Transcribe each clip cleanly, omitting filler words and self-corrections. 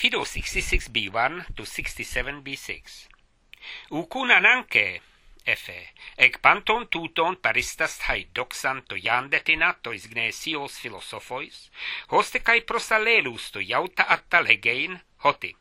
Fido 66 B1 to 67 B6. Ukunananke, Efe, ec panton tuton paristas tai doxan to iandetina to isgnesios filosophois, hoste cae prosalelus to iauta atta legein, hoti.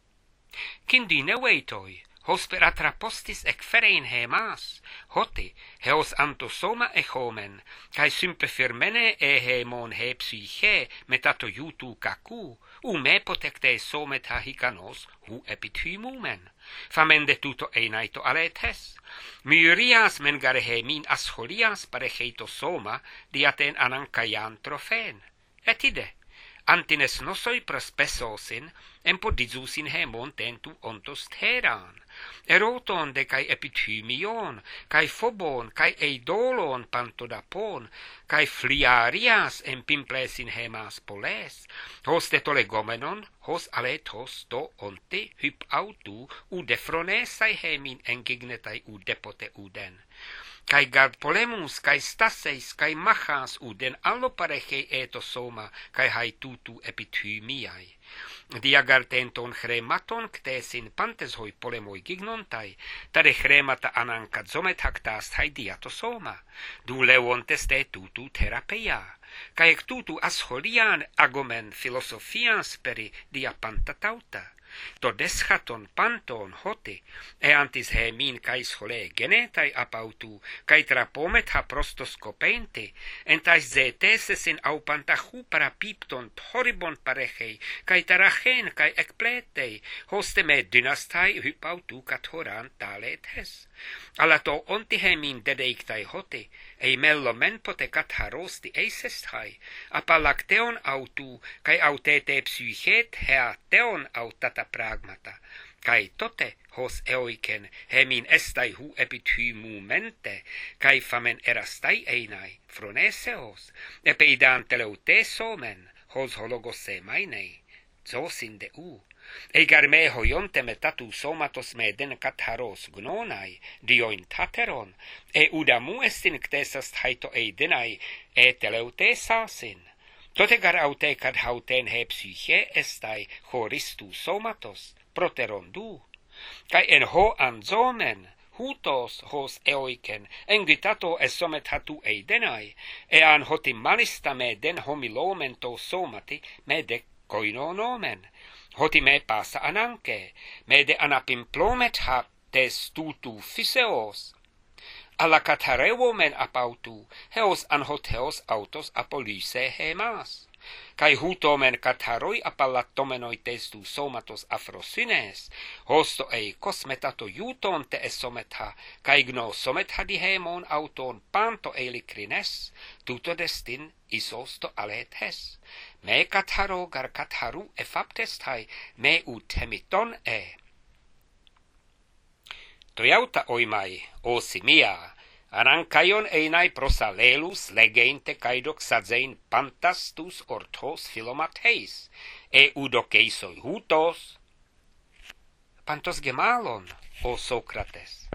Cindine veitoi, hos per atrapostis ec ferein hemas, hoti, heos antosoma echomen, cae simpe firmene ehemon he psyche metato iutu cacu, me potecte somet hikanos hu epithymumen, famende tuto einaito aletes, myrias mengarehe min ascholias parecheito soma diaten anankaian trophen, etide, antines nosoi prospesosin, empodizusin hemon tentu ontos teran, eroton de cae epithymion, cae phobon, cae eidolon pantodapon, cae fliarias empimplesin hemas poles, hos tetolegomenon, hos aletos to onte hyp autu, u defronesai hemin engignetai u depote uden. Cae gard polemus, cae staseis, cae machas uden allo parechei eto soma, cae haitutu epithymiai. Diagartenton chrematon ctesin pantes hoi polemoi gignontai, tare chremata anankazomet hactas hai diatosoma, du leontes te tutu therapeia, cae tutu ascholian agomen philosophian speri diapantatauta, to deschaton panton hoti, antis he min cae schole genetai apautu, cae trapomet ha prostoscopente, entais zetesesin aupantahu parapipton horribon parechei, cae tarachen cae ecpletei, hoste me dynastai hypautu cathoran taletes. Alato onti he min dedeictai hoti, mello men pote catharosti eisestai, apalacteon autu, cae autete psychet heateon autata pragmata, cae tote hos eoiken hemin estai hu epithymumente, cae famen erastai einai, phroneseos, epeidan teleutesomen, hos hologose mainei, zosin de u. Egar me hoionte metatu somatos me den katharos gnonai, dioin tateron, udamu estin ctesas haito eidenai, teleutesasin. Totegar aute cad hauten he psyche estai horistu somatos, proteron du. Cae en ho anzomen, hutos hos eoiken, engitato esomet hatu eidenai, an hoti malista me den homilomen to somati me de koinonomen. Hoti me passa ananke, me de anapimplomet ha tes tutu physeos. Alla catharevo men apautu, heos anhoteos autos apolyse hemas. Cae hutomen catharoi apallatomenoi testu somatos afrosines, hosto kosmetato iuton te esometha, cae gno sometha dihemon auton panto elicrines, tuto destin isosto aletes. Me catharo gar catharu efaptestai, me ut hemiton Toiauta oimai, o simia, anankaion einai prosalelus legeinte kaidoxazein pantastus orthos philomatheis, udokeisoi hutos. Pantos gemalon, o Socrates.